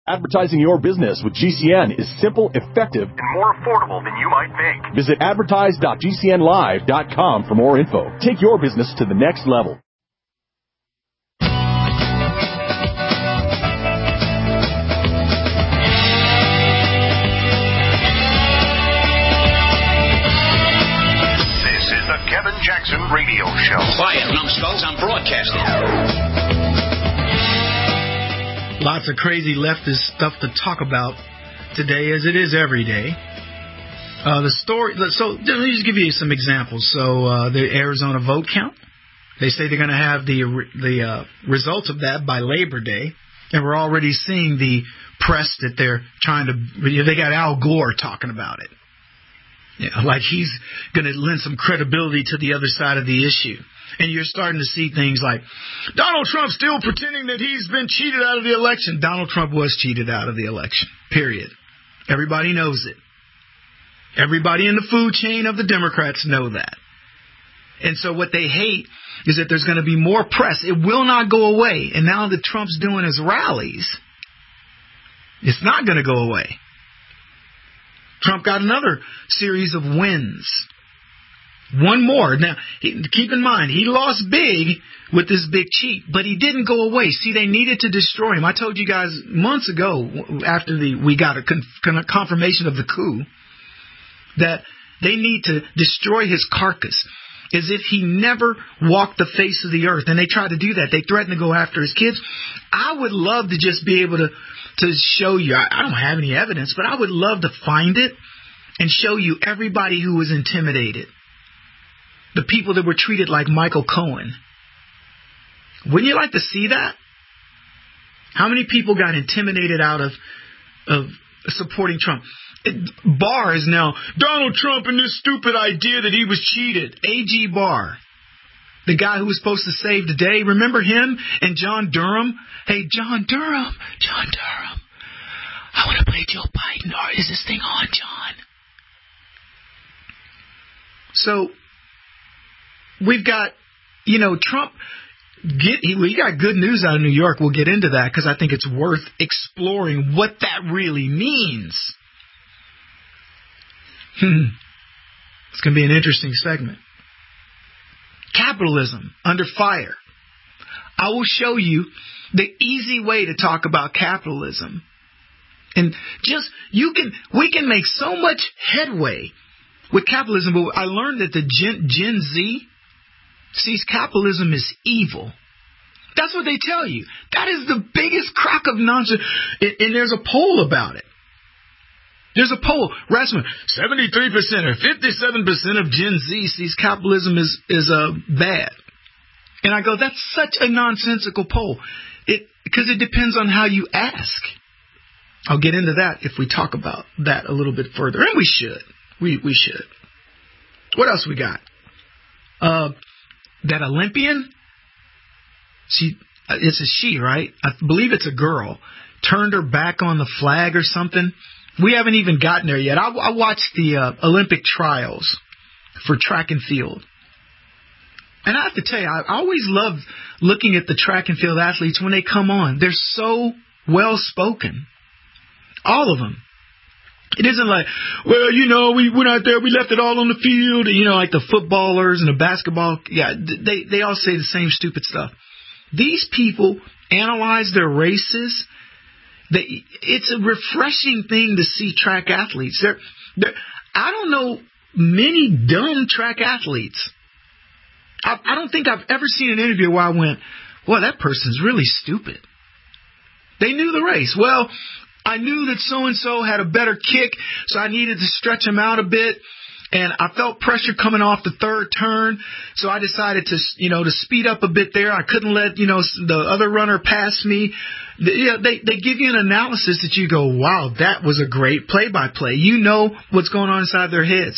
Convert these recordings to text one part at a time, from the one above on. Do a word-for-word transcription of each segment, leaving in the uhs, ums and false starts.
Advertising your business with G C N is simple, effective, and more affordable than you might think. Visit advertise dot g c n live dot com for more info. Take your business to the next level. This is the Kevin Jackson Radio Show. Quiet, numbskulls, I'm broadcasting. Lots of crazy leftist stuff to talk about today, as it is every day. Uh, the story. So let me just give you some examples. So uh, the Arizona vote count. They say they're going to have the the uh, results of that by Labor Day, and we're already seeing the press that they're trying to. They got Al Gore talking about it. Yeah, like he's going to lend some credibility to the other side of the issue. And you're starting to see things like Donald Trump still pretending that he's been cheated out of the election. Donald Trump was cheated out of the election, period. Everybody knows it. Everybody in the food chain of the Democrats know that. And so what they hate is that there's going to be more press. It will not go away. And now that Trump's doing his rallies, it's not going to go away. Trump got another series of wins. One more. Now, he, keep in mind, he lost big with this big cheat, but he didn't go away. See, they needed to destroy him. I told you guys months ago, after the we got a con, con, confirmation of the coup, that they need to destroy his carcass as if he never walked the face of the earth. And they tried to do that. They threatened to go after his kids. I would love to just be able to, to show you. I, I don't have any evidence, but I would love to find it and show you everybody who was intimidated. The people that were treated like Michael Cohen. Wouldn't you like to see that? How many people got intimidated out of of supporting Trump? It, Barr is now, Donald Trump and this stupid idea that he was cheated. A G Barr, the guy who was supposed to save the day. Remember him and John Durham? Hey, John Durham, John Durham, I want to play Joe Biden. Or is this thing on, John? So, we've got, you know, Trump, get, he, we got good news out of New York. We'll get into that because I think it's worth exploring what that really means. Hmm. It's going to be an interesting segment. Capitalism under fire. I will show you the easy way to talk about capitalism. And just, you can, we can make so much headway with capitalism, but I learned that the Gen, Gen Z sees capitalism as evil. That's what they tell you. That is the biggest crock of nonsense. And, and there's a poll about it. There's a poll. Rasmussen, seventy-three percent or fifty-seven percent of Gen Z sees capitalism as, is uh, bad. And I go, that's such a nonsensical poll. It because it depends on how you ask. I'll get into that if we talk about that a little bit further. And we should. We, we should. What else we got? Uh... That Olympian, she, it's a she, right? I believe it's a girl, turned her back on the flag or something. We haven't even gotten there yet. I, I watched the uh, Olympic trials for track and field. And I have to tell you, I, I always love looking at the track and field athletes when they come on. They're so well-spoken. All of them. It isn't like, well, you know, we went out there, we left it all on the field. You know, like the footballers and the basketball. Yeah, they, they all say the same stupid stuff. These people analyze their races. They, it's a refreshing thing to see track athletes. They're, they're, I don't know many dumb track athletes. I, I don't think I've ever seen an interview where I went, well, that person's really stupid. They knew the race. Well, I knew that so-and-so had a better kick, so I needed to stretch him out a bit. And I felt pressure coming off the third turn, so I decided to, you know, to speed up a bit there. I couldn't let, you know, the other runner pass me. Yeah, they, they give you an analysis that you go, wow, that was a great play-by-play. You know what's going on inside their heads.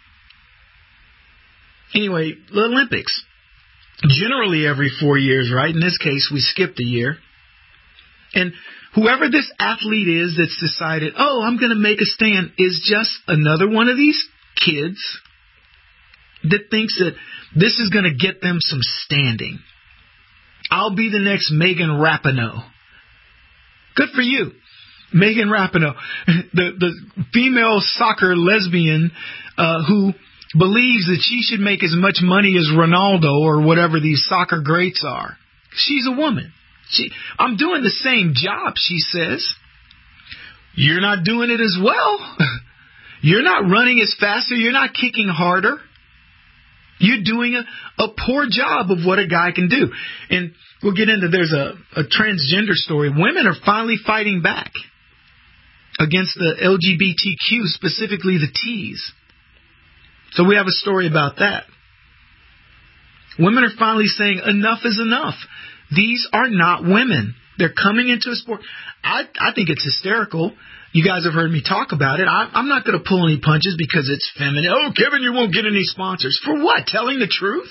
Anyway, the Olympics. Generally every four years, right? In this case, we skipped a year. And whoever this athlete is that's decided, oh, I'm going to make a stand, is just another one of these kids that thinks that this is going to get them some standing. I'll be the next Megan Rapinoe. Good for you. Megan Rapinoe, the, the female soccer lesbian uh, who believes that she should make as much money as Ronaldo or whatever these soccer greats are. She's a woman. She, I'm doing the same job, she says. You're not doing it as well. You're not running as fast, or you're not kicking harder. You're doing a, a poor job of what a guy can do. And we'll get into, there's a, a transgender story. Women are finally fighting back against the L G B T Q, specifically the T's. So we have a story about that. Women are finally saying enough is enough. These are not women. They're coming into a sport. I, I think it's hysterical. You guys have heard me talk about it. I, I'm not going to pull any punches because it's feminine. Oh, Kevin, you won't get any sponsors. For what? Telling the truth?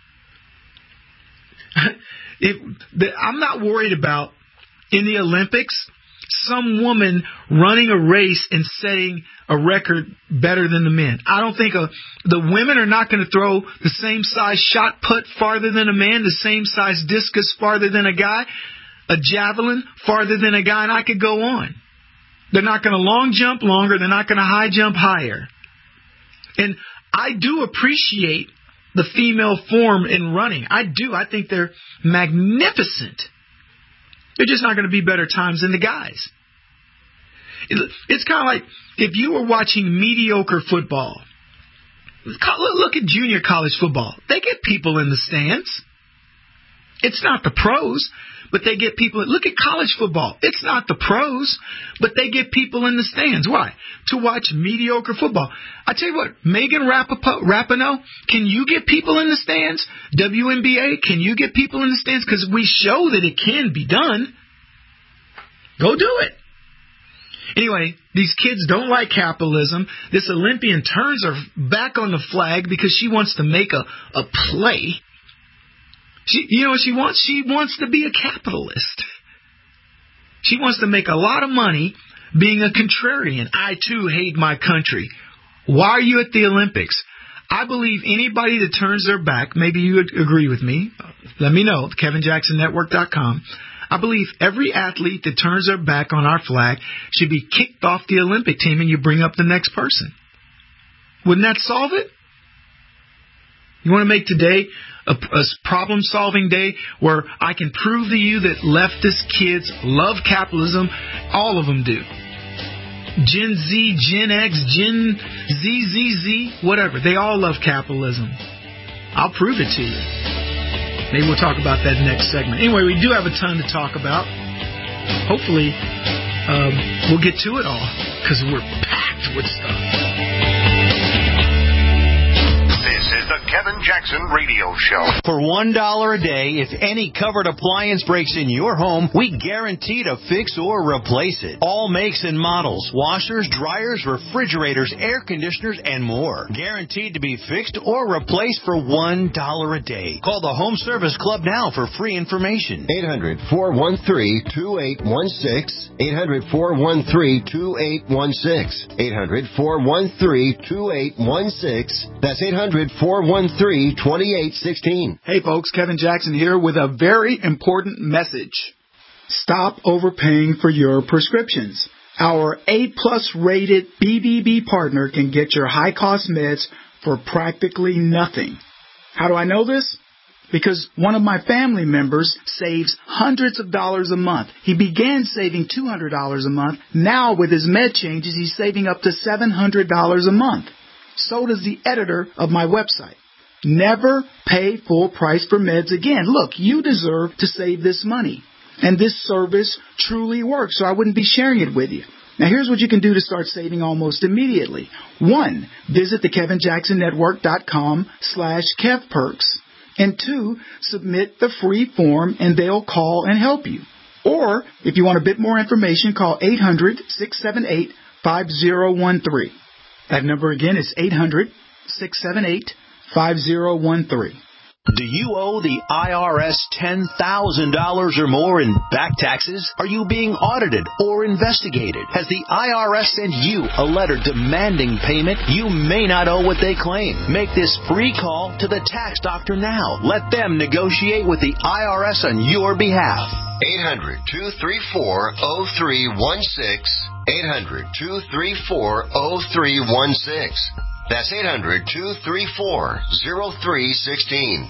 if, the, I'm not worried about, in the Olympics, some woman running a race and setting a record better than the men. I don't think a, the women are not going to throw the same size shot put farther than a man, the same size discus farther than a guy, a javelin farther than a guy, and I could go on. They're not going to long jump longer. They're not going to high jump higher. And I do appreciate the female form in running. I do. I think they're magnificent. They're just not going to be better times than the guys. It's kind of like if you were watching mediocre football. Look at junior college football. They get people in the stands. It's not the pros, but they get people. Look at college football. It's not the pros, but they get people in the stands. Why? To watch mediocre football. I tell you what, Megan Rapinoe, can you get people in the stands? W N B A, can you get people in the stands? Because we show that it can be done. Go do it. Anyway, these kids don't like capitalism. This Olympian turns her back on the flag because she wants to make a, a play. She, you know what she wants? She wants to be a capitalist. She wants to make a lot of money being a contrarian. I, too, hate my country. Why are you at the Olympics? I believe anybody that turns their back, maybe you would agree with me, let me know, Kevin Jackson Network dot com. I believe every athlete that turns their back on our flag should be kicked off the Olympic team and you bring up the next person. Wouldn't that solve it? You want to make today a, a problem-solving day where I can prove to you that leftist kids love capitalism. All of them do. Gen Z, Gen X, Gen Z, Z, Z, whatever. They all love capitalism. I'll prove it to you. Maybe we'll talk about that next segment. Anyway, we do have a ton to talk about. Hopefully, um, we'll get to it all because we're packed with stuff. This is the Kevin Jackson Radio Show. For one dollar a day, if any covered appliance breaks in your home, we guarantee to fix or replace it. All makes and models, washers, dryers, refrigerators, air conditioners, and more. Guaranteed to be fixed or replaced for one dollar a day. Call the Home Service Club now for free information. eight hundred, four one three, two eight one six. eight hundred, four one three, two eight one six. eight hundred, four one three, two eight one six. That's eight hundred, four one three, two eight one six. Hey folks, Kevin Jackson here with a very important message. Stop overpaying for your prescriptions. Our A-plus rated B B B partner can get your high-cost meds for practically nothing. How do I know this? Because one of my family members saves hundreds of dollars a month. He began saving two hundred dollars a month. Now with his med changes, he's saving up to seven hundred dollars a month. So does the editor of my website. Never pay full price for meds again. Look, you deserve to save this money. And this service truly works, so I wouldn't be sharing it with you. Now, here's what you can do to start saving almost immediately. One, visit the Kevin Jackson Network dot com slash KevPerks. And two, submit the free form and they'll call and help you. Or, if you want a bit more information, call eight hundred, six seven eight, five zero one three. That number again is eight hundred, six seven eight, five zero one three. Do you owe the I R S ten thousand dollars or more in back taxes? Are you being audited or investigated? Has the I R S sent you a letter demanding payment? You may not owe what they claim. Make this free call to the tax doctor now. Let them negotiate with the I R S on your behalf. eight hundred, two three four, zero three one six. eight hundred, two three four, zero three one six. That's eight hundred, two three four, zero three one six.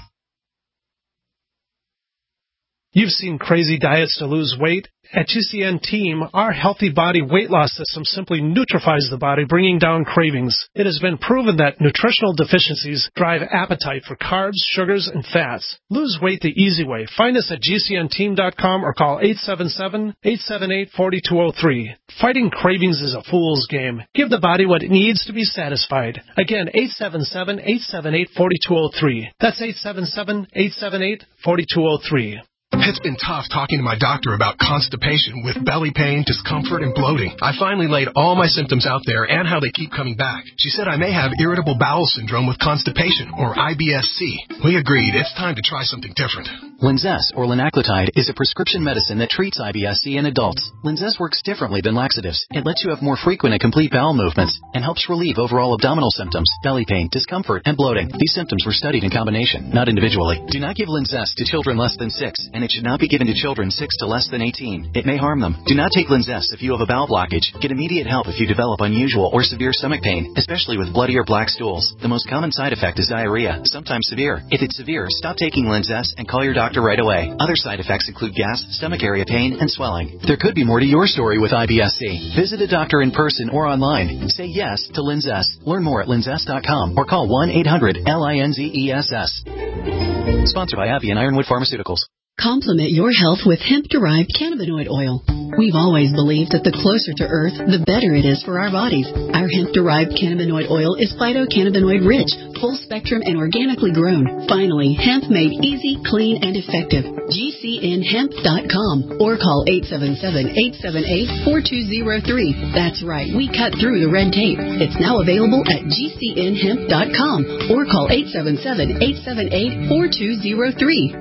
You've seen crazy diets to lose weight. At G C N Team, our Healthy Body Weight Loss System simply neutralizes the body, bringing down cravings. It has been proven that nutritional deficiencies drive appetite for carbs, sugars, and fats. Lose weight the easy way. Find us at G C N team dot com or call eight seven seven, eight seven eight, four two zero three. Fighting cravings is a fool's game. Give the body what it needs to be satisfied. Again, eight seven seven, eight seven eight, four two zero three. That's eight seven seven, eight seven eight, four two zero three. It's been tough talking to my doctor about constipation with belly pain, discomfort, and bloating. I finally laid all my symptoms out there and how they keep coming back. She said I may have irritable bowel syndrome with constipation, or I B S C. We agreed it's time to try something different. Linzess, or linaclotide, is a prescription medicine that treats I B S C in adults. Linzess works differently than laxatives. It lets you have more frequent and complete bowel movements and helps relieve overall abdominal symptoms, belly pain, discomfort, and bloating. These symptoms were studied in combination, not individually. Do not give Linzess to children less than six, and it should not be given to children six to less than eighteen. It may harm them. Do not take Linzess if you have a bowel blockage. Get immediate help if you develop unusual or severe stomach pain, especially with bloody or black stools. The most common side effect is diarrhea, sometimes severe. If it's severe, stop taking Linzess and call your doctor right away. Other side effects include gas, stomach area pain, and swelling. There could be more to your story with I B S C. Visit a doctor in person or online. Say yes to Linzess. Learn more at linzess dot com or call one eight hundred L I N Z E S S. Sponsored by AbbVie and Ironwood Pharmaceuticals. Complement your health with hemp-derived cannabinoid oil. We've always believed that the closer to Earth, the better it is for our bodies. Our hemp-derived cannabinoid oil is phytocannabinoid-rich, full-spectrum, and organically grown. Finally, hemp made easy, clean, and effective. G C N hemp dot com or call eight seven seven, eight seven eight, four two zero three. That's right, we cut through the red tape. It's now available at G C N hemp dot com or call eight seven seven, eight seven eight, four two zero three.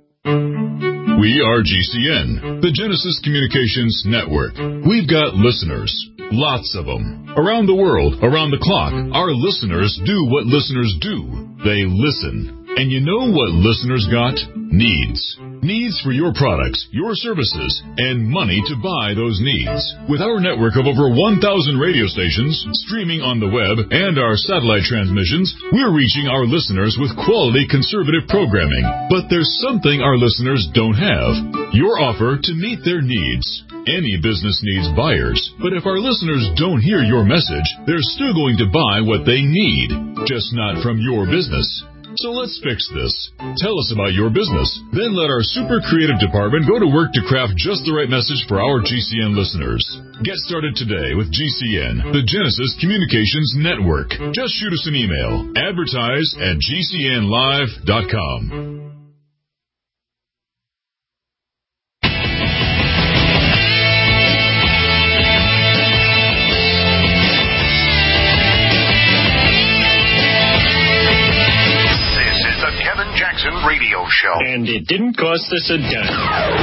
We are G C N, the Genesis Communications Network. We've got listeners, lots of them. Around the world, around the clock, our listeners do what listeners do. They listen. And you know what listeners got? Needs. Needs for your products, your services, and money to buy those needs. With our network of over one thousand radio stations, streaming on the web, and our satellite transmissions, we're reaching our listeners with quality conservative programming. But there's something our listeners don't have. Your offer to meet their needs. Any business needs buyers, but if our listeners don't hear your message, they're still going to buy what they need, just not from your business. So let's fix this. Tell us about your business. Then let our super creative department go to work to craft just the right message for our G C N listeners. Get started today with G C N, the Genesis Communications Network. Just shoot us an email. Advertise at G C N live dot com. Jackson Radio Show. And it didn't cost us a dime.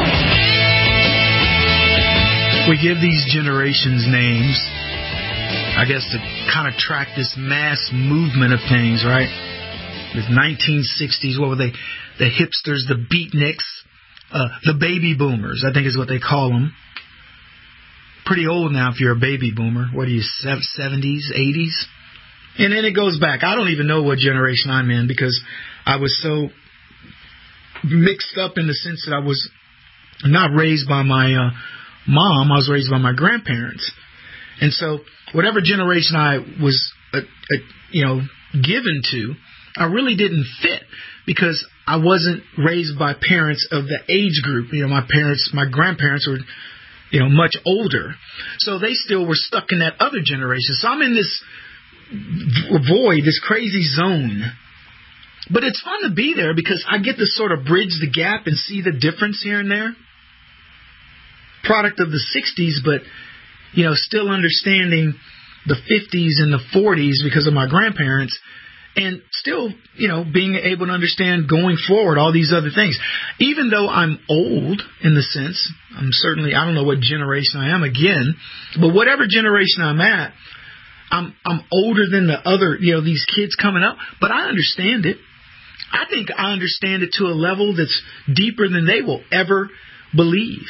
We give these generations names, I guess, to kind of track this mass movement of things, right? The nineteen sixties, what were they? The hipsters, the beatniks, uh, the baby boomers, I think is what they call them. Pretty old now if you're a baby boomer. What are you, seventies, eighties? And then it goes back. I don't even know what generation I'm in because I was so mixed up in the sense that I was not raised by my uh, mom. I was raised by my grandparents. And so whatever generation I was, uh, uh, you know, given to, I really didn't fit because I wasn't raised by parents of the age group. You know, my parents, my grandparents were, you know, much older. So they still were stuck in that other generation. So I'm in this void, this crazy zone. But it's fun to be there because I get to sort of bridge the gap and see the difference here and there. Product of the sixties, but, you know, still understanding the fifties and the forties because of my grandparents and still, you know, being able to understand going forward all these other things. Even though I'm old in the sense, I'm certainly, I don't know what generation I am again, but whatever generation I'm at, I'm I'm older than the other, you know, these kids coming up, but I understand it. I think I understand it to a level that's deeper than they will ever believe.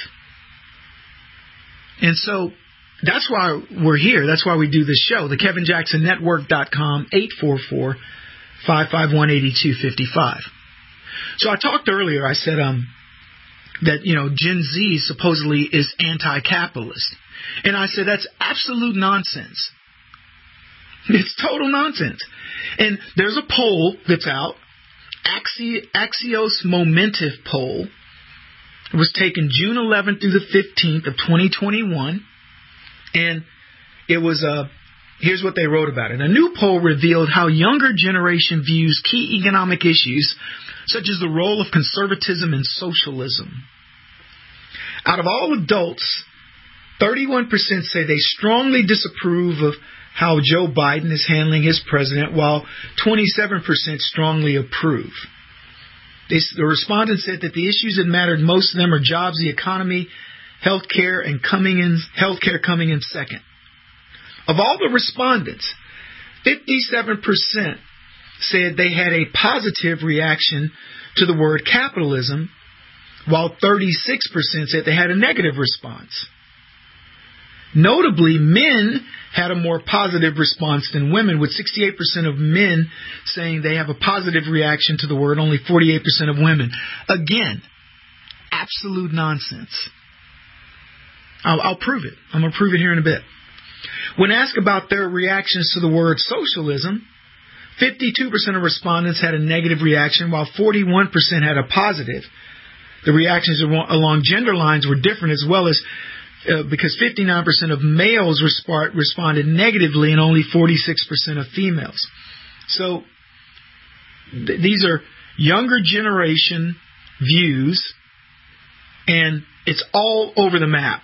And so that's why we're here. That's why we do this show. The Kevin Jackson Network dot com, eight four four, five five one, eight two five five. So I talked earlier, I said um that, you know, Gen Z supposedly is anti-capitalist. And I said that's absolute nonsense. It's total nonsense. And there's a poll that's out, Axi- Axios Momentive poll. It was taken June eleventh through the fifteenth of twenty twenty-one. And it was, uh, here's what they wrote about it. A new poll revealed how younger generation views key economic issues, such as the role of conservatism and socialism. Out of all adults, thirty-one percent say they strongly disapprove of how Joe Biden is handling his president, while twenty-seven percent strongly approve. They, the respondents said that the issues that mattered most to them are jobs, the economy, healthcare, and coming in healthcare coming in second. Of all the respondents, fifty-seven percent said they had a positive reaction to the word capitalism, while thirty-six percent said they had a negative response. Notably, men had a more positive response than women, with sixty-eight percent of men saying they have a positive reaction to the word, only forty-eight percent of women. Again, absolute nonsense. I'll, I'll prove it. I'm going to prove it here in a bit. When asked about their reactions to the word socialism, fifty-two percent of respondents had a negative reaction, while forty-one percent had a positive. The reactions along gender lines were different as well, as uh, because fifty-nine percent of males resp- responded negatively and only forty-six percent of females. So th- these are younger generation views, and it's all over the map.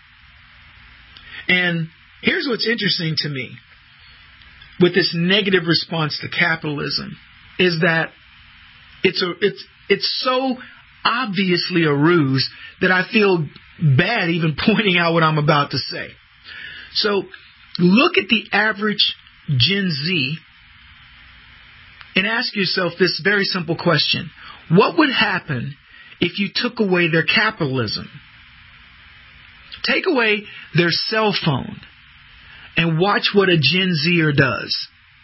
And here's what's interesting to me with this negative response to capitalism is that it's a it's it's so obviously a ruse that I feel bad even pointing out what I'm about to say. So look at the average Gen Z and ask yourself this very simple question. What would happen if you took away their capitalism? Take away their cell phone and watch what a Gen Zer does.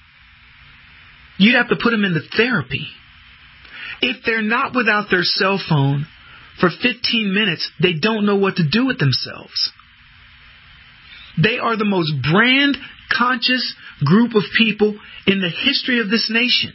You'd have to put them into therapy. If they're not without their cell phone for fifteen minutes, they don't know what to do with themselves. They are the most brand conscious group of people in the history of this nation.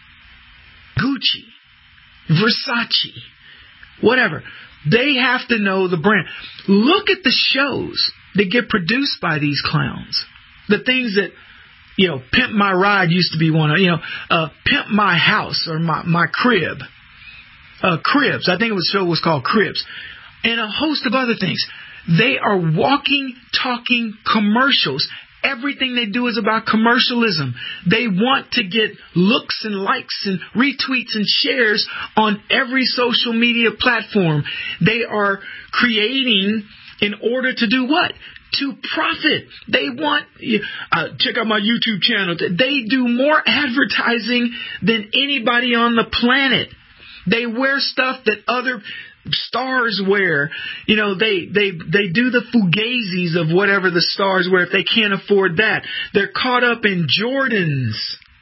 Gucci, Versace, whatever. They have to know the brand. Look at the shows that get produced by these clowns. The things that, you know, Pimp My Ride used to be one of, you know, uh, Pimp My House or My, my Crib. Uh, Cribs. I think it was, the show was called Cribs. And a host of other things. They are walking, talking commercials. Everything they do is about commercialism. They want to get looks and likes and retweets and shares on every social media platform. They are creating in order to do what? To profit. They want, uh, check out my YouTube channel. They do more advertising than anybody on the planet. They wear stuff that other stars wear. You know, they, they, they do the fugazis of whatever the stars wear if they can't afford that. They're caught up in Jordans,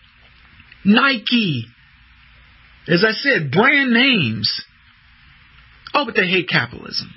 Nike, as I said, brand names. Oh, but they hate capitalism.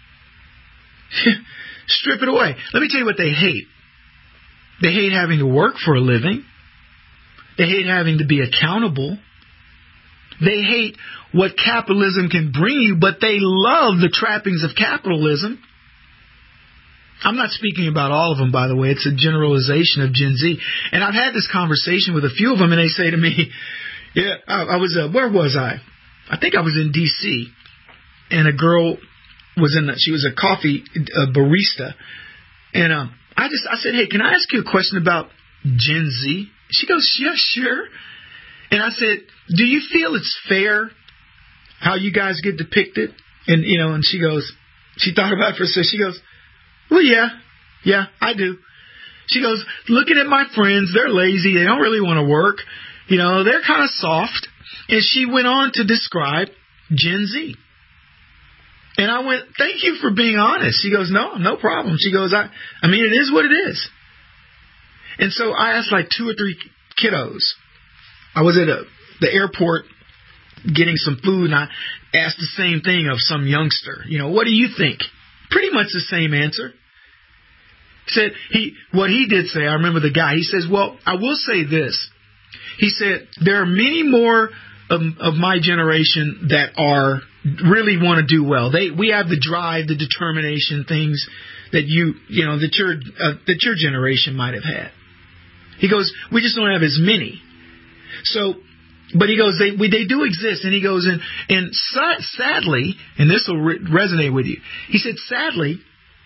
Strip it away. Let me tell you what they hate. They hate having to work for a living. They hate having to be accountable. They hate what capitalism can bring you, but they love the trappings of capitalism. I'm not speaking about all of them, by the way. It's a generalization of Gen Z. And I've had this conversation with a few of them, and they say to me, yeah, I, I was, uh, where was I? I think I was in D C, and a girl was in, the, she was a coffee a barista. And um, I just, I said, hey, can I ask you a question about Gen Z? She goes, yeah, sure. And I said, do you feel it's fair how you guys get depicted? And, you know, and she goes, she thought about it for a second. She goes, well, yeah, yeah, I do. She goes, looking at my friends, they're lazy. They don't really want to work. You know, they're kind of soft. And she went on to describe Gen Z. And I went, thank you for being honest. She goes, no, no problem. She goes, I, I mean, it is what it is. And so I asked like two or three kiddos. I was at a, the airport getting some food, and I asked the same thing of some youngster. You know, what do you think? Pretty much the same answer. He said, he, what he did say, I remember the guy, he says, well, I will say this. He said, there are many more of, of my generation that are really want to do well. They, we have the drive, the determination, things that you, you know, that your, uh, that your generation might have had. He goes, we just don't have as many. So, but he goes, they we, they do exist. And he goes, and, and sadly, and this will re- resonate with you, he said, sadly,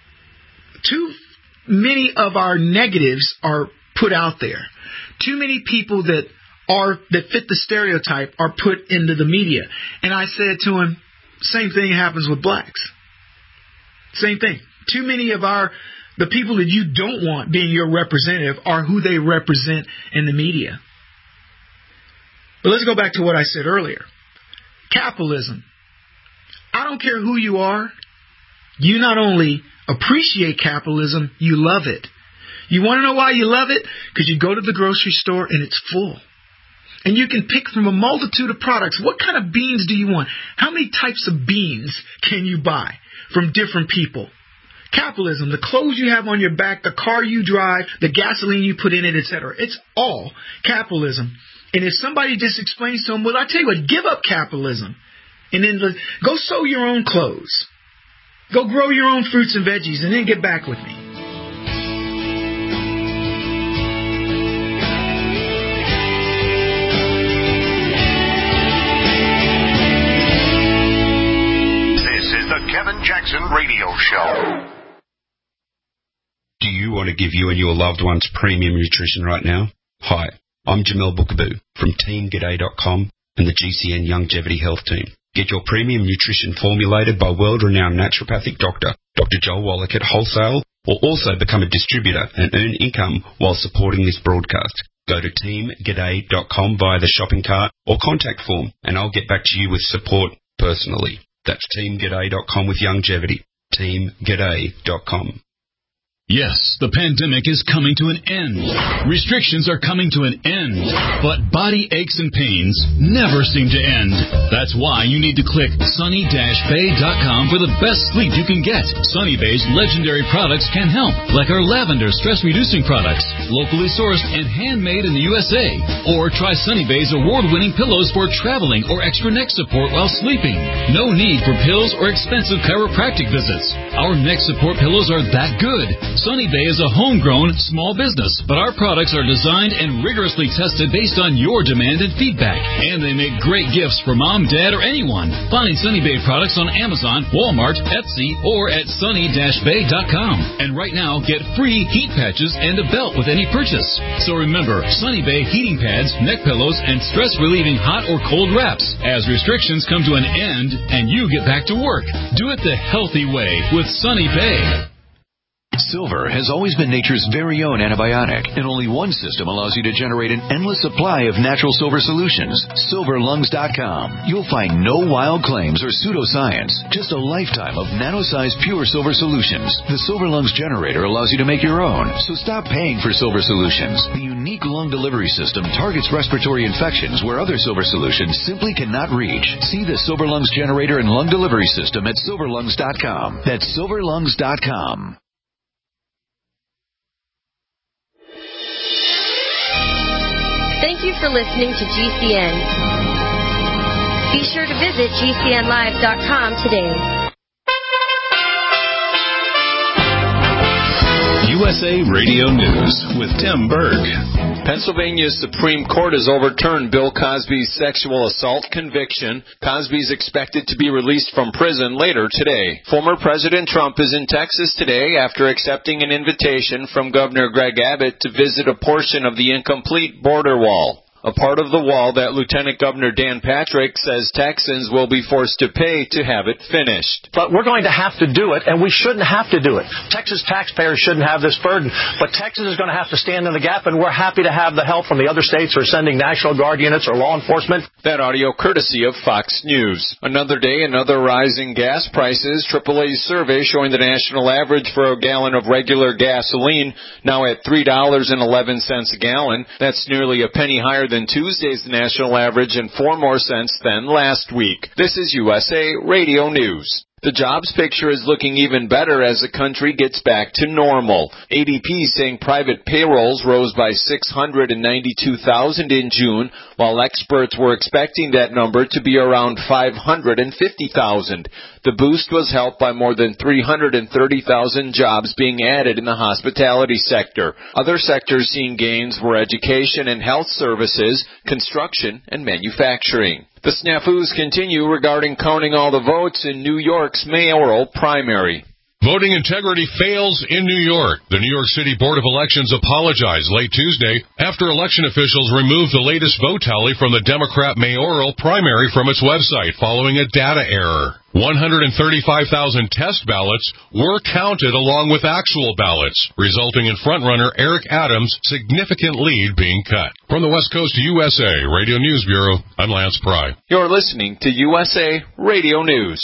too many of our negatives are put out there. Too many people that are that fit the stereotype are put into the media. And I said to him, same thing happens with blacks. Same thing. Too many of our the people that you don't want being your representative are who they represent in the media. But let's go back to what I said earlier. Capitalism. I don't care who you are. You not only appreciate capitalism, you love it. You want to know why you love it? Because you go to the grocery store and it's full. And you can pick from a multitude of products. What kind of beans do you want? How many types of beans can you buy from different people? Capitalism, the clothes you have on your back, the car you drive, the gasoline you put in it, et cetera. It's all capitalism. And if somebody just explains to them, well, I tell you what, give up capitalism. And then go sew your own clothes. Go grow your own fruits and veggies and then get back with me. This is the Kevin Jackson Radio Show. Do you want to give you and your loved ones premium nutrition right now? Hi, I'm Jamel Bookaboo from Team G'day dot com and the G C N Longevity Health Team. Get your premium nutrition formulated by world-renowned naturopathic doctor, Doctor Joel Wallach at wholesale, or also become a distributor and earn income while supporting this broadcast. Go to Team G'day dot com via the shopping cart or contact form, and I'll get back to you with support personally. That's Team G'day dot com with longevity. Team G'day dot com. Yes, the pandemic is coming to an end. Restrictions are coming to an end. But body aches and pains never seem to end. That's why you need to click sunny dash bay dot com for the best sleep you can get. Sunny Bay's legendary products can help, like our lavender stress-reducing products, locally sourced and handmade in the U S A. Or try Sunny Bay's award-winning pillows for traveling or extra neck support while sleeping. No need for pills or expensive chiropractic visits. Our neck support pillows are that good. Sunny Bay is a homegrown small business, but our products are designed and rigorously tested based on your demand and feedback. And they make great gifts for mom, dad, or anyone. Find Sunny Bay products on Amazon, Walmart, Etsy, or at sunny dash bay dot com. And right now, get free heat patches and a belt with any purchase. So remember, Sunny Bay heating pads, neck pillows, and stress-relieving hot or cold wraps. As restrictions come to an end and you get back to work, do it the healthy way with Sunny Bay. Silver has always been nature's very own antibiotic, and only one system allows you to generate an endless supply of natural silver solutions. silver lungs dot com. You'll find no wild claims or pseudoscience, just a lifetime of nano-sized pure silver solutions. The Silver Lungs generator allows you to make your own, so stop paying for silver solutions. The unique lung delivery system targets respiratory infections where other silver solutions simply cannot reach. See the Silver Lungs generator and lung delivery system at silver lungs dot com. That's silver lungs dot com. Thank you for listening to G C N. Be sure to visit G C N live dot com today. U S A Radio News with Tim Berg. Pennsylvania's Supreme Court has overturned Bill Cosby's sexual assault conviction. Cosby is expected to be released from prison later today. Former President Trump is in Texas today after accepting an invitation from Governor Greg Abbott to visit a portion of the incomplete border wall. a part of the wall that Lieutenant Governor Dan Patrick says Texans will be forced to pay to have it finished. But we're going to have to do it, and we shouldn't have to do it. Texas taxpayers shouldn't have this burden, but Texas is going to have to stand in the gap, and we're happy to have the help from the other states who are sending National Guard units or law enforcement. That audio courtesy of Fox News. Another day, another rise in gas prices. triple A's survey showing the national average for a gallon of regular gasoline now at three dollars and eleven cents a gallon. That's nearly a penny higher than Tuesday's national average and four more cents than last week. This is U S A Radio News. The jobs picture is looking even better as the country gets back to normal. A D P saying private payrolls rose by six hundred ninety-two thousand in June, while experts were expecting that number to be around five hundred fifty thousand. The boost was helped by more than three hundred thirty thousand jobs being added in the hospitality sector. Other sectors seeing gains were education and health services, construction, and manufacturing. The snafus continue regarding counting all the votes in New York's mayoral primary. Voting integrity fails in New York. The New York City Board of Elections apologized late Tuesday after election officials removed the latest vote tally from the Democrat mayoral primary from its website following a data error. one hundred thirty-five thousand test ballots were counted along with actual ballots, resulting in frontrunner Eric Adams' significant lead being cut. From the West Coast U S A Radio News Bureau, I'm Lance Pry. You're listening to U S A Radio News.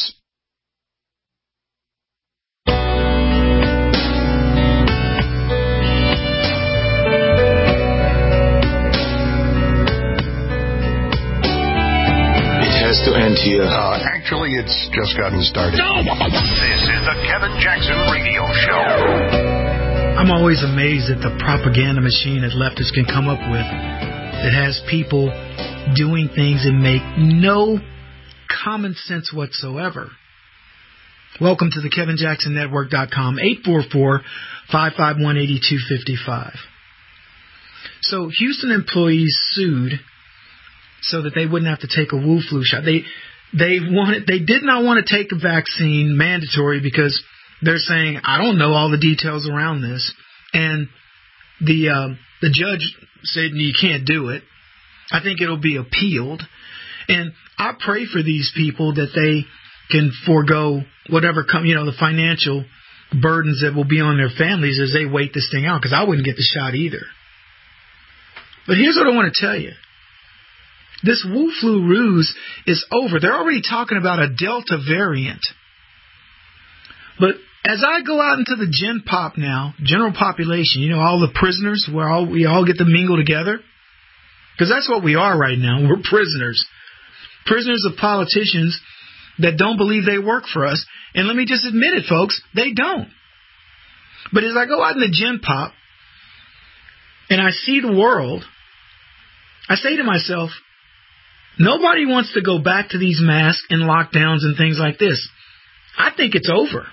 To end here. Uh, actually, it's just gotten started. No! This is the Kevin Jackson Radio Show. I'm always amazed at the propaganda machine that leftists can come up with. It has people doing things that make no common sense whatsoever. Welcome to the Kevin Jackson Network dot com, eight four four, five five one, eight two five five. So Houston employees sued so that they wouldn't have to take a Wu flu shot. They they wanted they did not want to take a vaccine mandatory because they're saying, I don't know all the details around this. And the uh, the judge said, you can't do it. I think it'll be appealed. And I pray for these people that they can forego whatever, come, you know, the financial burdens that will be on their families as they wait this thing out, because I wouldn't get the shot either. But here's what I want to tell you. This Wu flu ruse is over. They're already talking about a Delta variant. But as I go out into the Gen Pop now, general population, you know, all the prisoners, where all, we all get to mingle together, because that's what we are right now. We're prisoners. Prisoners of politicians that don't believe they work for us. And let me just admit it, folks, they don't. But as I go out in the Gen Pop and I see the world, I say to myself, nobody wants to go back to these masks and lockdowns and things like this. I think it's over.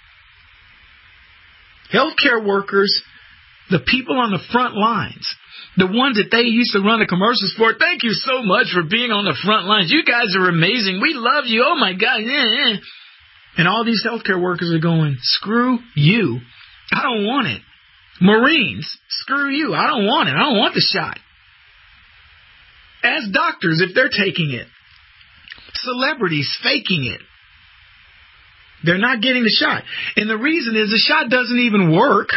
Healthcare workers, the people on the front lines, the ones that they used to run the commercials for, thank you so much for being on the front lines. You guys are amazing. We love you. Oh, my God. And all these healthcare workers are going, screw you. I don't want it. Marines, screw you. I don't want it. I don't want the shot. As doctors, if they're taking it. Celebrities faking it. They're not getting the shot. And the reason is the shot doesn't even work.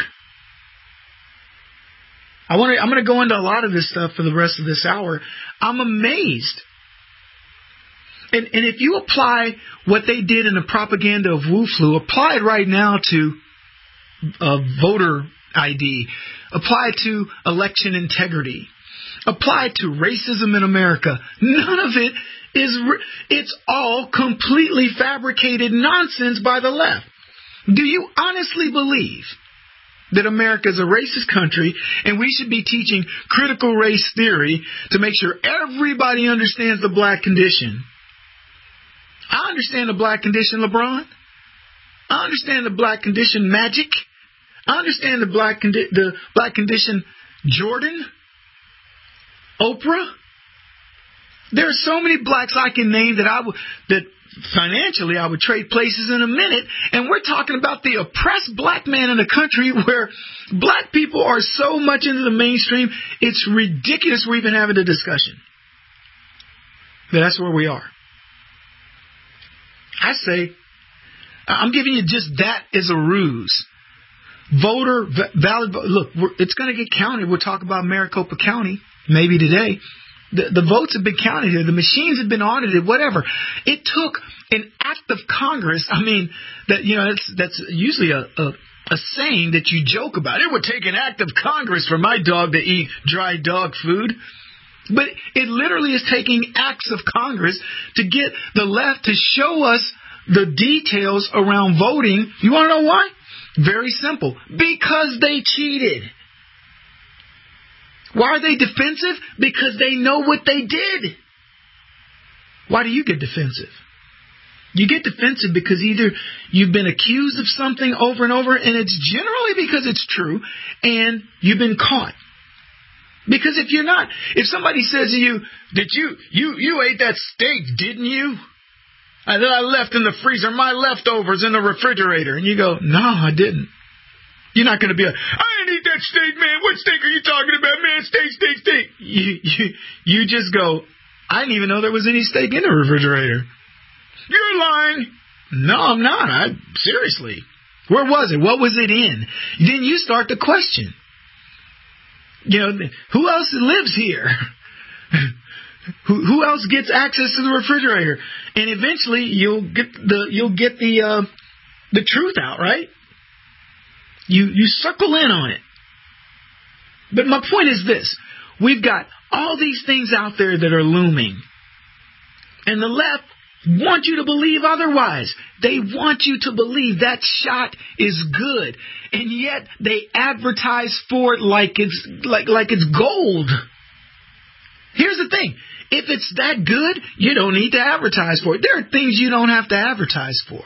I want to, I'm going to go into a lot of this stuff for the rest of this hour. I'm amazed. And, and if you apply what they did in the propaganda of Wu flu, apply it right now to uh, voter I D, apply it to election integrity, apply it to racism in America. None of it is, it's all completely fabricated nonsense by the left. Do you honestly believe that America is a racist country and we should be teaching critical race theory to make sure everybody understands the black condition? I understand the black condition, LeBron. I understand the black condition, Magic. I understand the black condi- the black condition, Jordan, Oprah. There are so many blacks I can name that I w- that financially, I would trade places in a minute. And we're talking about the oppressed black man in the country where black people are so much into the mainstream, it's ridiculous we're even having a discussion. But that's where we are. I say, I'm giving you just that as a ruse. Voter, valid, look, we're, it's going to get counted. We'll talk about Maricopa County maybe today. The, the votes have been counted here. The machines have been audited, whatever. It took an act of Congress. I mean, that you know, that's, that's usually a, a, a saying that you joke about. It would take an act of Congress for my dog to eat dry dog food. But it literally is taking acts of Congress to get the left to show us the details around voting. You want to know why? Very simple. Because they cheated. Why are they defensive? Because they know what they did. Why do you get defensive? You get defensive because either you've been accused of something over and over, and it's generally because it's true, and you've been caught. Because if you're not, if somebody says to you, "Did you, you, you ate that steak, didn't you? I, that I left in the freezer, my leftovers in the refrigerator," and you go, "No, I didn't." You're not going to be like, "I didn't eat that steak, man. What steak are you talking about, man? Steak, steak, steak." You, you, you just go, "I didn't even know there was any steak in the refrigerator." You're lying. No, I'm not. I seriously. Where was it? What was it in? Then you start to question. You know, who else lives here? who, who else gets access to the refrigerator? And eventually, you'll get the you'll get the uh, the truth out, right? You you circle in on it. But my point is this. We've got all these things out there that are looming. And the left want you to believe otherwise. They want you to believe that shot is good. And yet they advertise for it like it's like like it's gold. Here's the thing. If it's that good, you don't need to advertise for it. There are things you don't have to advertise for.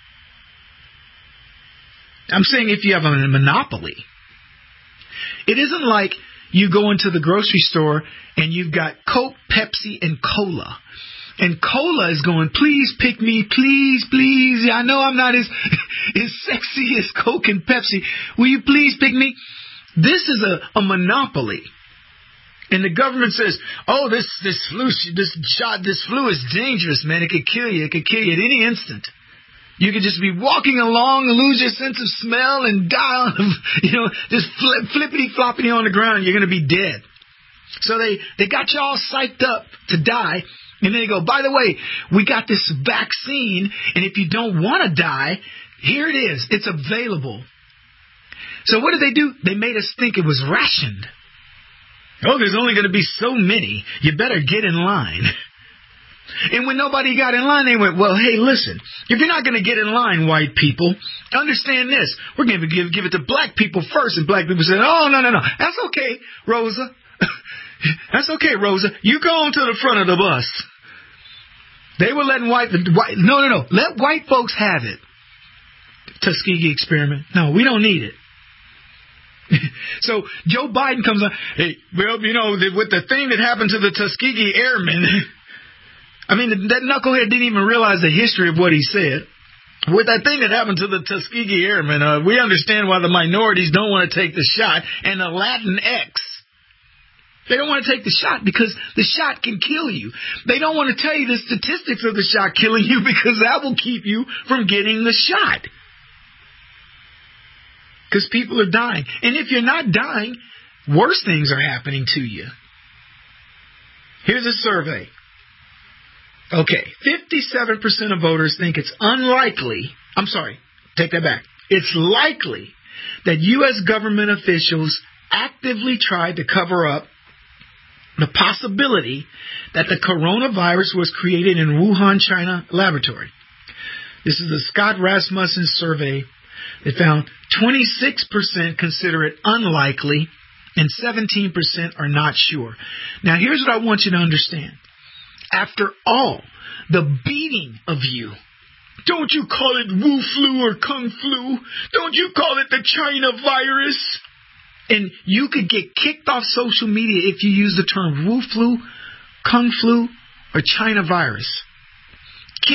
I'm saying if you have a monopoly. It isn't like you go into the grocery store and you've got Coke, Pepsi, and Cola. And Cola is going, "Please pick me, please, please. I know I'm not as, as sexy as Coke and Pepsi. Will you please pick me?" This is a, a monopoly. And the government says, "Oh, this this flu, this shot, this flu is dangerous, man. It could kill you. It could kill you at any instant. You could just be walking along and lose your sense of smell and die on, you know, just flip, flippity floppity on the ground. You're going to be dead." So they, they got you all psyched up to die. And then they go, "By the way, we got this vaccine. And if you don't want to die, here it is. It's available." So what did they do? They made us think it was rationed. Oh, there's only going to be so many. You better get in line. And when nobody got in line, they went, "Well, hey, listen, if you're not going to get in line, white people, understand this. We're going to give, give it to black people first." And black people said, "Oh, no, no, no. That's okay, Rosa. That's okay, Rosa. You go on to the front of the bus." They were letting white, white, no, no, no. Let white folks have it. Tuskegee experiment. No, we don't need it. So Joe Biden comes on, "Hey, well, you know, with the thing that happened to the Tuskegee Airmen," I mean, that knucklehead didn't even realize the history of what he said. "With that thing that happened to the Tuskegee Airmen, uh, we understand why the minorities don't want to take the shot, and the Latinx, they don't want to take the shot because the shot can kill you. They don't want to tell you the statistics of the shot killing you because that will keep you from getting the shot. Because people are dying. And if you're not dying, worse things are happening to you." Here's a survey. Okay, fifty-seven percent of voters think it's unlikely, I'm sorry, take that back. It's likely that U S government officials actively tried to cover up the possibility that the coronavirus was created in Wuhan, China laboratory. This is the Scott Rasmussen survey that found twenty-six percent consider it unlikely and seventeen percent are not sure. Now, here's what I want you to understand. After all, the beating of you, don't you call it Wu flu or Kung flu? Don't you call it the China virus? And you could get kicked off social media if you use the term Wu flu, Kung flu, or China virus. Kicked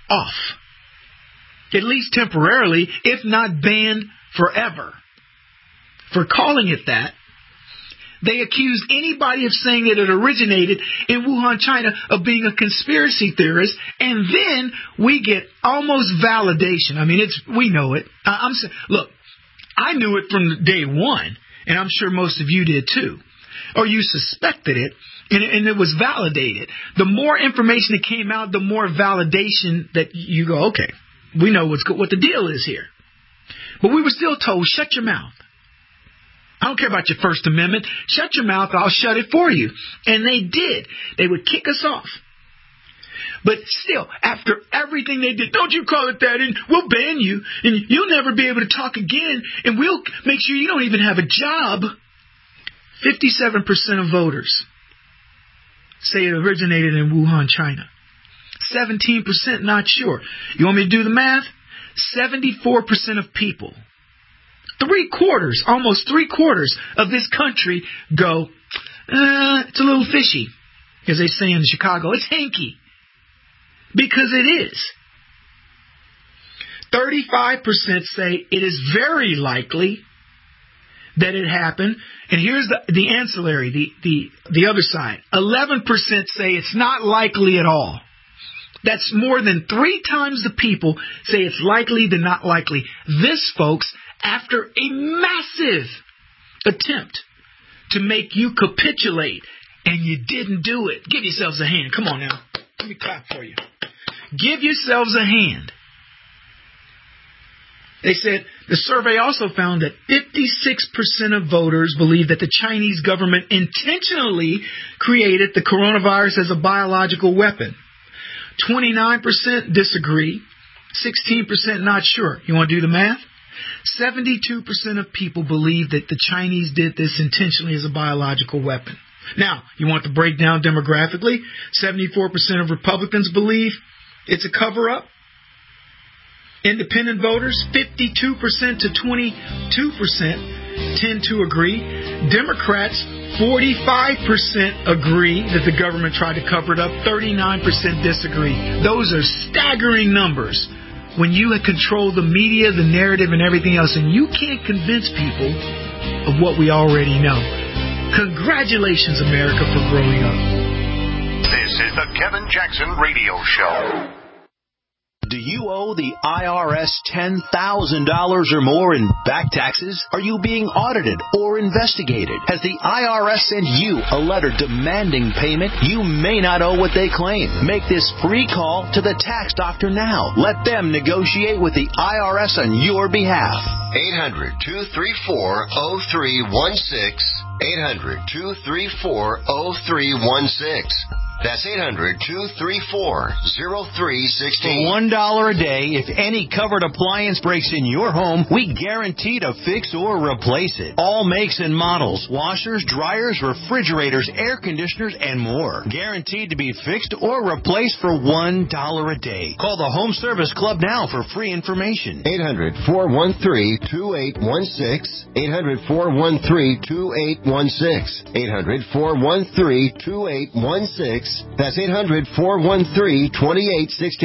off, at least temporarily, if not banned forever. For calling it that, they accused anybody of saying that it originated in Wuhan, China, of being a conspiracy theorist, and then we get almost validation. I mean, it's we know it. I, I'm look, I knew it from day one, and I'm sure most of you did too, or you suspected it, and, and it was validated. The more information that came out, the more validation that you go, okay, we know what's what the deal is here. But we were still told, shut your mouth. I don't care about your First Amendment. Shut your mouth, I'll shut it for you. And they did. They would kick us off. But still, after everything they did, don't you call it that, and we'll ban you, and you'll never be able to talk again, and we'll make sure you don't even have a job. fifty-seven percent of voters say it originated in Wuhan, China. seventeen percent not sure. You want me to do the math? seventy-four percent of people, three quarters, almost three quarters of this country go, uh, it's a little fishy. As they say in Chicago, it's hanky. Because it is. thirty-five percent say it is very likely that it happened. And here's the, the ancillary, the, the, the other side. eleven percent say it's not likely at all. That's more than three times the people say it's likely than not likely. This, folks, after a massive attempt to make you capitulate, and you didn't do it. Give yourselves a hand. Come on now. Let me clap for you. Give yourselves a hand. They said the survey also found that fifty-six percent of voters believe that the Chinese government intentionally created the coronavirus as a biological weapon. twenty-nine percent disagree. sixteen percent not sure. You want to do the math? seventy-two percent of people believe that the Chinese did this intentionally as a biological weapon. Now, you want the breakdown demographically? seventy-four percent of Republicans believe it's a cover-up. Independent voters, fifty-two percent to twenty-two percent tend to agree. Democrats, forty-five percent agree that the government tried to cover it up. thirty-nine percent disagree. Those are staggering numbers. When you control the media, the narrative, and everything else, and you can't convince people of what we already know. Congratulations, America, for growing up. This is the Kevin Jackson Radio Show. Do you owe the I R S ten thousand dollars or more in back taxes? Are you being audited or investigated? Has the I R S sent you a letter demanding payment? You may not owe what they claim. Make this free call to the tax doctor now. Let them negotiate with the I R S on your behalf. eight hundred, two three four, oh three one six. eight hundred, two three four, oh three one six. That's eight hundred, two three four, oh three one six. For one dollar a day, if any covered appliance breaks in your home, we guarantee to fix or replace it. All makes and models, washers, dryers, refrigerators, air conditioners, and more. Guaranteed to be fixed or replaced for one dollar a day. Call the Home Service Club now for free information. eight hundred, four one three, two eight one six. eight hundred, four one three, two eight one six. eight hundred, four one three, two eight one six. That's eight hundred, four one three, two eight one six.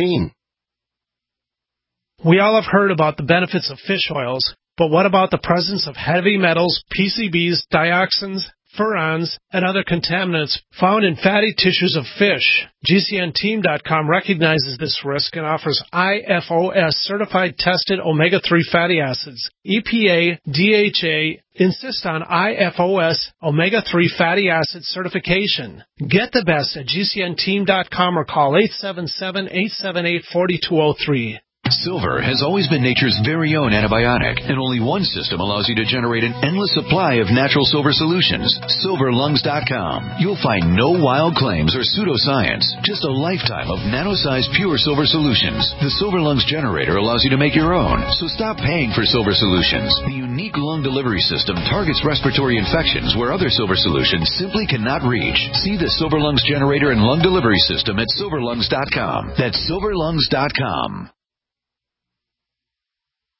We all have heard about the benefits of fish oils, but what about the presence of heavy metals, P C Bs, dioxins, furans, and other contaminants found in fatty tissues of fish? G C N team dot com recognizes this risk and offers I F O S certified tested omega three fatty acids. E P A, D H A insist on I F O S omega three fatty acid certification. Get the best at G C N team dot com or call eight seven seven, eight seven eight, four two zero three. Silver has always been nature's very own antibiotic, and only one system allows you to generate an endless supply of natural silver solutions. silver lungs dot com. You'll find no wild claims or pseudoscience, just a lifetime of nano-sized pure silver solutions. The Silver Lungs generator allows you to make your own, so stop paying for silver solutions. The unique lung delivery system targets respiratory infections where other silver solutions simply cannot reach. See the Silver Lungs generator and lung delivery system at silver lungs dot com. That's silver lungs dot com.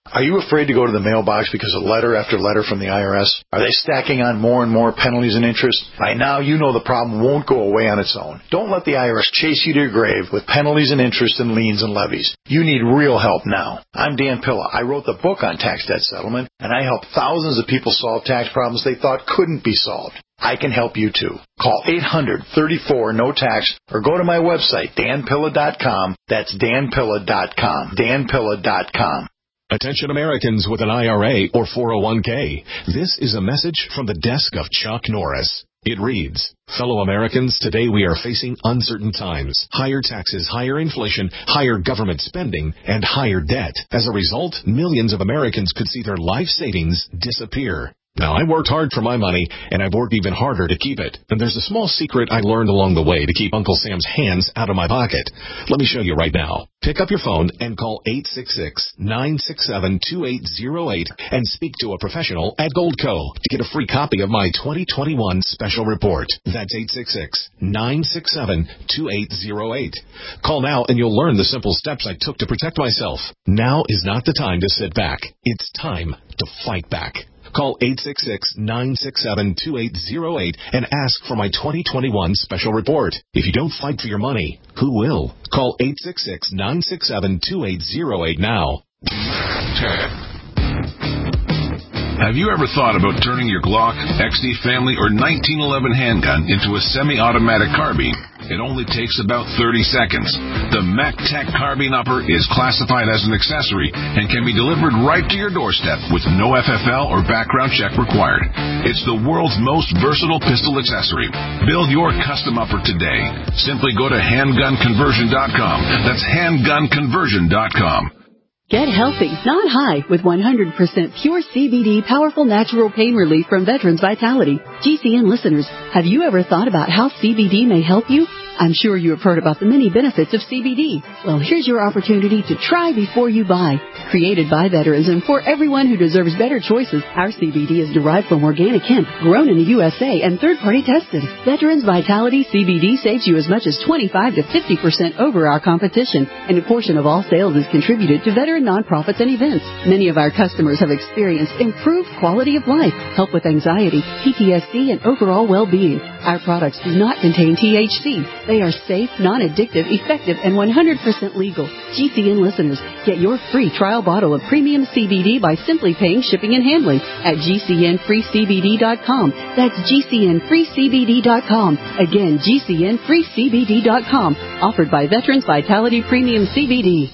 Are you afraid to go to the mailbox because of letter after letter from the I R S? Are they stacking on more and more penalties and interest? By now, you know the problem won't go away on its own. Don't let the I R S chase you to your grave with penalties and interest and liens and levies. You need real help now. I'm Dan Pilla. I wrote the book on tax debt settlement, and I help thousands of people solve tax problems they thought couldn't be solved. I can help you too. Call eight hundred, thirty-four, no tax or go to my website, dan pilla dot com. That's dan pilla dot com. dan pilla dot com. Attention Americans with an I R A or four oh one k. This is a message from the desk of Chuck Norris. It reads, fellow Americans, today we are facing uncertain times. Higher taxes, higher inflation, higher government spending, and higher debt. As a result, millions of Americans could see their life savings disappear. Now, I worked hard for my money, and I've worked even harder to keep it. And there's a small secret I learned along the way to keep Uncle Sam's hands out of my pocket. Let me show you right now. Pick up your phone and call eight six six, nine six seven, two eight zero eight and speak to a professional at Goldco to get a free copy of my twenty twenty-one special report. That's eight six six, nine six seven, two eight zero eight. Call now and you'll learn the simple steps I took to protect myself. Now is not the time to sit back. It's time to fight back. Call eight six six, nine six seven, two eight zero eight and ask for my twenty twenty-one special report. If you don't fight for your money, who will? Call eight six six, nine six seven, two eight zero eight now. Have you ever thought about turning your Glock, X D Family, or nineteen eleven handgun into a semi-automatic carbine? It only takes about thirty seconds. The MacTech Carbine Upper is classified as an accessory and can be delivered right to your doorstep with no F F L or background check required. It's the world's most versatile pistol accessory. Build your custom upper today. Simply go to handgun conversion dot com. That's handgun conversion dot com. Get healthy, not high, with one hundred percent pure C B D powerful natural pain relief from Veterans Vitality. G C N listeners, have you ever thought about how C B D may help you? I'm sure you have heard about the many benefits of C B D. Well, here's your opportunity to try before you buy. Created by veterans and for everyone who deserves better choices, our C B D is derived from organic hemp, grown in the U S A, and third-party tested. Veterans Vitality C B D saves you as much as twenty-five to fifty percent over our competition, and a portion of all sales is contributed to veteran nonprofits and events. Many of our customers have experienced improved quality of life, help with anxiety, P T S D, and overall well-being. Our products do not contain T H C. They are safe, non-addictive, effective, and one hundred percent legal. G C N listeners, get your free trial bottle of premium C B D by simply paying shipping and handling at G C N free C B D dot com. That's G C N free C B D dot com. Again, G C N free C B D dot com. Offered by Veterans Vitality Premium C B D.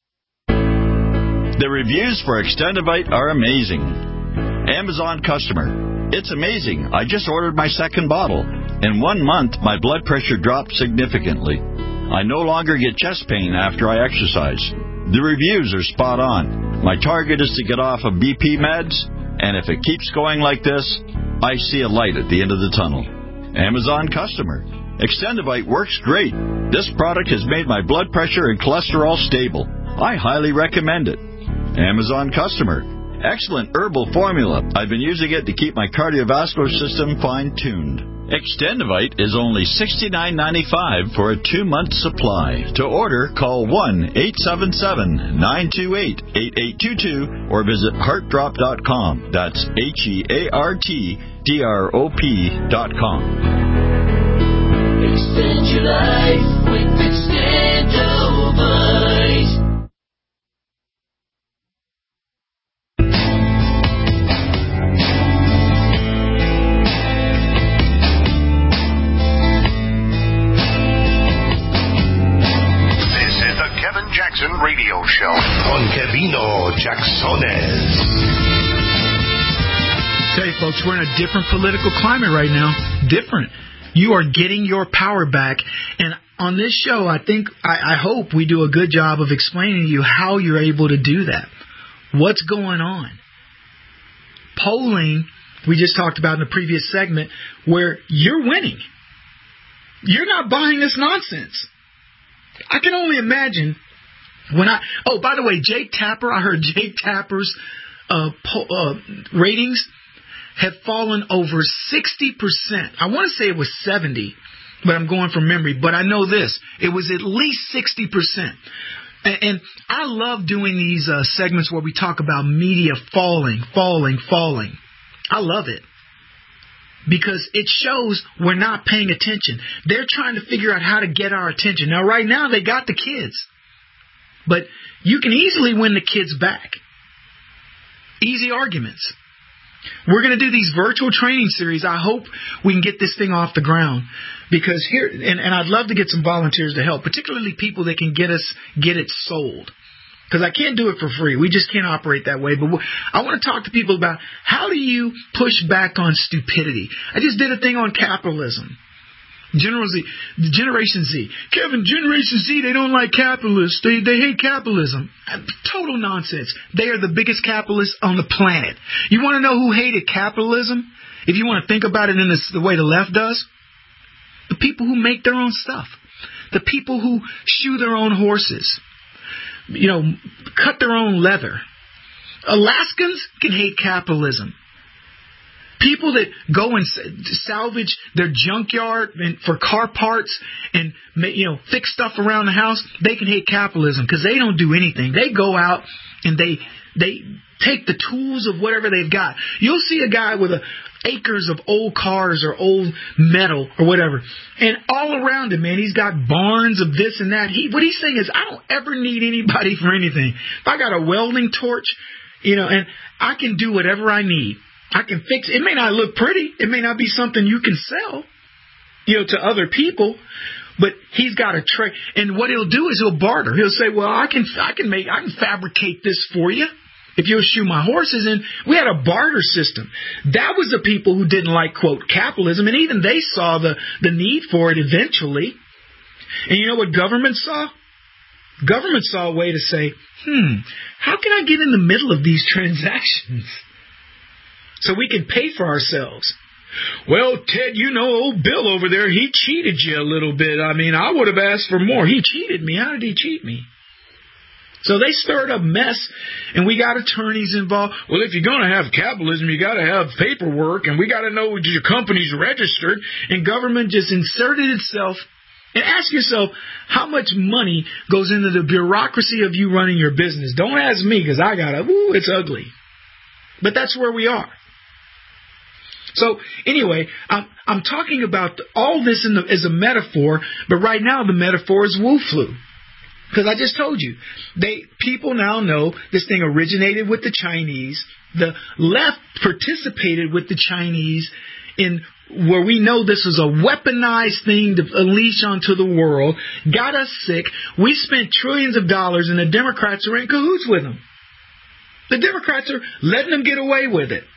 The reviews for Extendivite are amazing. Amazon customer. It's amazing. I just ordered my second bottle. In one month, my blood pressure dropped significantly. I no longer get chest pain after I exercise. The reviews are spot on. My target is to get off of B P meds, and if it keeps going like this, I see a light at the end of the tunnel. Amazon customer. Extendivite works great. This product has made my blood pressure and cholesterol stable. I highly recommend it. Amazon customer. Excellent herbal formula. I've been using it to keep my cardiovascular system fine-tuned. Extendivite is only sixty-nine ninety-five for a two-month supply. To order, call one eight seven seven, nine two eight, eight eight two two or visit heart drop dot com. That's H E A R T D R O P dot com. Extend your life with Extendivite. Jackson Radio Show on Kevino Jacksones. Tell you folks, we're in a different political climate right now. Different. You are getting your power back. And on this show, I think, I, I hope we do a good job of explaining to you how you're able to do that. What's going on? Polling, we just talked about in the previous segment, where you're winning. You're not buying this nonsense. I can only imagine when I, oh, by the way, Jake Tapper, I heard Jake Tapper's uh, po- uh, ratings have fallen over sixty percent. I want to say it was seventy, but I'm going from memory. But I know this. It was at least sixty percent. And, and I love doing these uh, segments where we talk about media falling, falling, falling. I love it. Because it shows we're not paying attention. They're trying to figure out how to get our attention. Now, right now, they got the kids. But you can easily win the kids back. Easy arguments. We're going to do these virtual training series. I hope we can get this thing off the ground. Because here, and, and I'd love to get some volunteers to help, particularly people that can get us, get it sold. Because I can't do it for free. We just can't operate that way. But I want to talk to people about how do you push back on stupidity. I just did a thing on capitalism. General Z, Generation Z. Kevin, Generation Z, they don't like capitalists. They they hate capitalism. Total nonsense. They are the biggest capitalists on the planet. You want to know who hated capitalism? If you want to think about it in this, the way the left does? The people who make their own stuff. The people who shoe their own horses. You know, cut their own leather. Alaskans can hate capitalism. People that go and salvage their junkyard and for car parts and, you know, fix stuff around the house, they can hate capitalism because they don't do anything. They go out and they they take the tools of whatever they've got. You'll see a guy with a, acres of old cars or old metal or whatever, and all around him, man, he's got barns of this and that. He what he's saying is, I don't ever need anybody for anything. If I got a welding torch, you know, and I can do whatever I need. I can fix it. It may not look pretty. It may not be something you can sell, you know, to other people. But he's got a trade, and what he'll do is he'll barter. He'll say, "Well, I can, I can make, I can fabricate this for you if you'll shoe my horses." And we had a barter system. That was the people who didn't like, quote, capitalism, and even they saw the the need for it eventually. And you know what government saw? Government saw a way to say, "Hmm, how can I get in the middle of these transactions?" So we can pay for ourselves. Well, Ted, you know, old Bill over there, he cheated you a little bit. I mean, I would have asked for more. He cheated me. How did he cheat me? So they stirred up mess, and we got attorneys involved. Well, if you're going to have capitalism, you got to have paperwork, and we got to know your company's registered. And government just inserted itself. And ask yourself, how much money goes into the bureaucracy of you running your business? Don't ask me, because I got to, ooh, it's ugly. But that's where we are. So anyway, I'm, I'm talking about all this in the, as a metaphor, but right now the metaphor is Wu flu. Because I just told you, they people now know this thing originated with the Chinese. The left participated with the Chinese in where we know this was a weaponized thing to unleash onto the world, got us sick. We spent trillions of dollars, and the Democrats are in cahoots with them. The Democrats are letting them get away with it.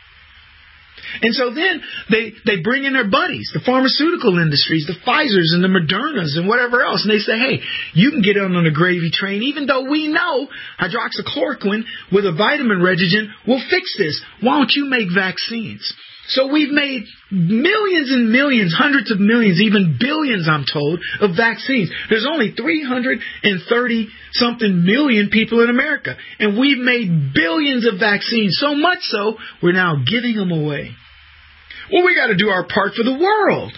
And so then they, they bring in their buddies, the pharmaceutical industries, the Pfizers and the Modernas and whatever else. And they say, hey, you can get on on the gravy train, even though we know hydroxychloroquine with a vitamin regimen will fix this. Why don't you make vaccines? So we've made millions and millions, hundreds of millions, even billions, I'm told, of vaccines. There's only three hundred thirty something million people in America. And we've made billions of vaccines, so much so, we're now giving them away. Well, we got to do our part for the world.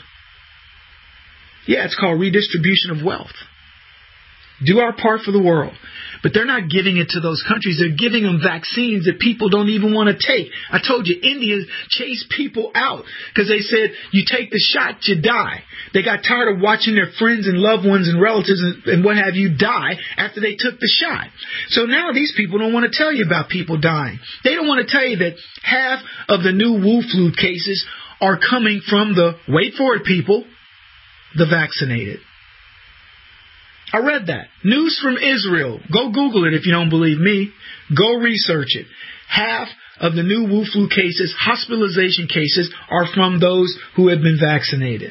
Yeah, it's called redistribution of wealth. Do our part for the world. But they're not giving it to those countries. They're giving them vaccines that people don't even want to take. I told you, India chased people out because they said, you take the shot, you die. They got tired of watching their friends and loved ones and relatives and, and what have you die after they took the shot. So now these people don't want to tell you about people dying. They don't want to tell you that half of the new Wu flu cases are coming from the, wait for it people, the vaccinated. I read that. News from Israel. Go Google it if you don't believe me. Go research it. Half of the new Wu flu cases, hospitalization cases, are from those who have been vaccinated.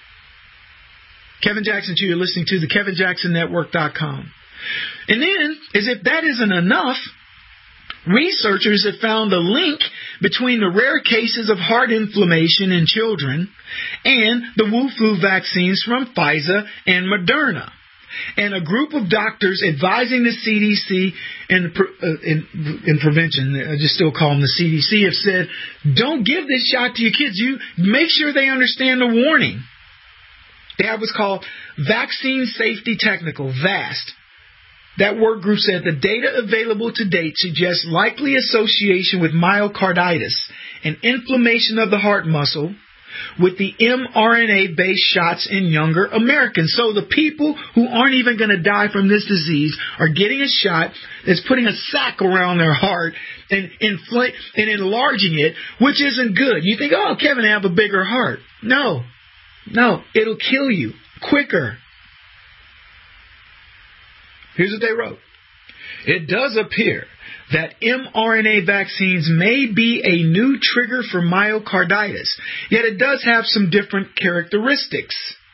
Kevin Jackson two, you're listening to the Kevin Jackson Network dot com. And then, as if that isn't enough, researchers have found a link between the rare cases of heart inflammation in children and the Wu flu vaccines from Pfizer and Moderna. And a group of doctors advising the C D C and uh, in, in prevention, I just still call them the C D C, have said, don't give this shot to your kids. You make sure they understand the warning. They have what's called Vaccine Safety Technical, VAST. that work group said the data available to date suggests likely association with myocarditis, an inflammation of the heart muscle, with the mRNA-based shots in younger Americans. So the people who aren't even going to die from this disease are getting a shot that's putting a sac around their heart and inflate and enlarging it, which isn't good. You think, oh, Kevin, I have a bigger heart. No, no, it'll kill you quicker. Here's what they wrote. It does appear that mRNA vaccines may be a new trigger for myocarditis, yet it does have some different characteristics.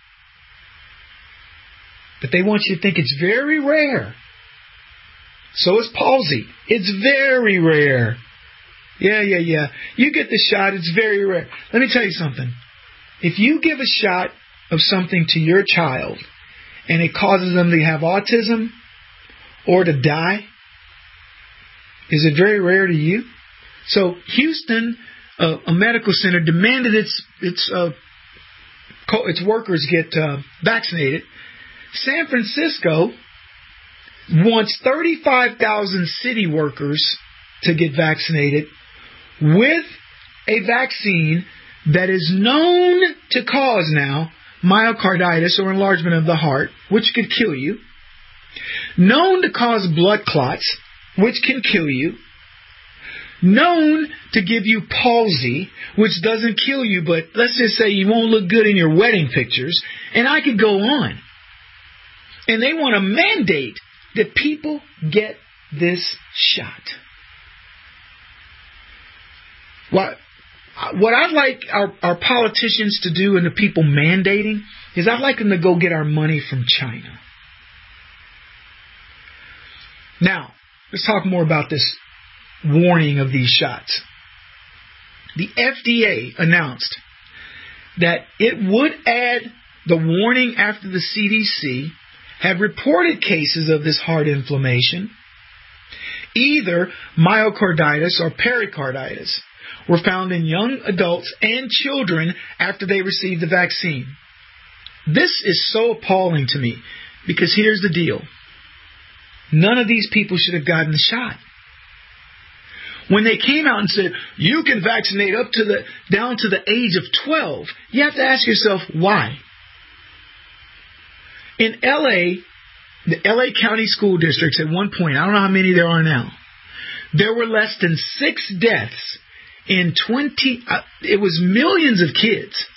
But they want you to think it's very rare. So is palsy. It's very rare. Yeah, yeah, yeah. You get the shot, it's very rare. Let me tell you something. If you give a shot of something to your child and it causes them to have autism or to die, is it very rare to you? So Houston, uh, a medical center, demanded its its uh, co- its workers get uh, vaccinated. San Francisco wants thirty-five thousand city workers to get vaccinated with a vaccine that is known to cause now myocarditis or enlargement of the heart, which could kill you, known to cause blood clots, which can kill you, known to give you palsy, which doesn't kill you, but let's just say you won't look good in your wedding pictures, and I could go on. And they want to mandate that people get this shot. What, what I'd like our, our politicians to do and the people mandating is I'd like them to go get our money from China. Now, let's talk more about this warning of these shots. The F D A announced that it would add the warning after the C D C had reported cases of this heart inflammation, either myocarditis or pericarditis, were found in young adults and children after they received the vaccine. This is so appalling to me because here's the deal. None of these people should have gotten the shot. When they came out and said, you can vaccinate up to the down to the age of twelve, you have to ask yourself, why? In L A, the L A County School Districts at one point, I don't know how many there are now, there were less than six deaths in twenty, uh, it was millions of kids.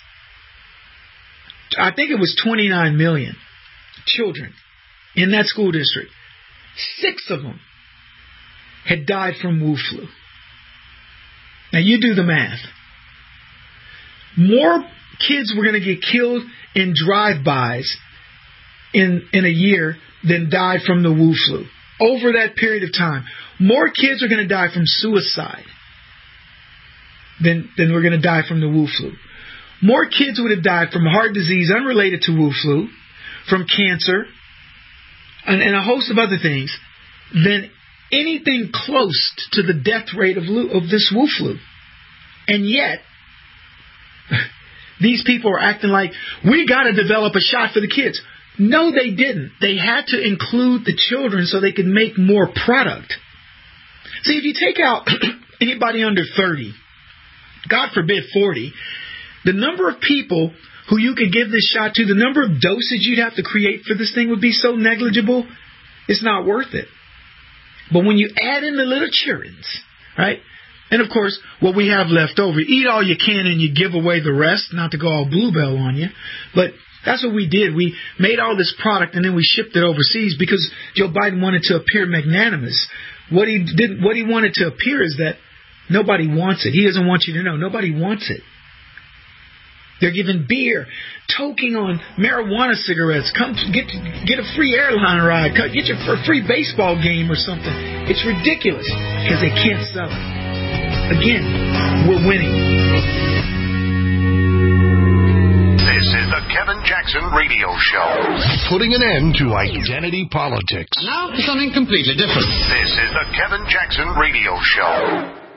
I think it was twenty-nine million children in that school district. Six of them had died from Wu flu. Now you do the math. More kids were going to get killed in drive-bys in, in a year than died from the Wu flu. Over that period of time, more kids are going to die from suicide than, than were going to die from the Wu flu. More kids would have died from heart disease unrelated to Wu flu, from cancer, and, and a host of other things, than anything close to the death rate of, of this Wu flu. And yet, these people are acting like, we got to develop a shot for the kids. No, they didn't. They had to include the children so they could make more product. See, if you take out anybody under thirty, God forbid forty, the number of people who you could give this shot to, the number of dosage you'd have to create for this thing would be so negligible, it's not worth it. But when you add in the little childrens, right? And of course, what we have left over, eat all you can and you give away the rest, not to go all bluebell on you. But that's what we did. We made all this product and then we shipped it overseas because Joe Biden wanted to appear magnanimous. What he didn't, what he wanted to appear is that nobody wants it. He doesn't want you to know. Nobody wants it. They're giving beer, toking on marijuana cigarettes. Come get get a free airline ride. Get your a free baseball game or something. It's ridiculous because they can't sell it. Again, we're winning. This is the Kevin Jackson Radio Show. Putting an end to identity politics. Now for something completely different. This is the Kevin Jackson Radio Show.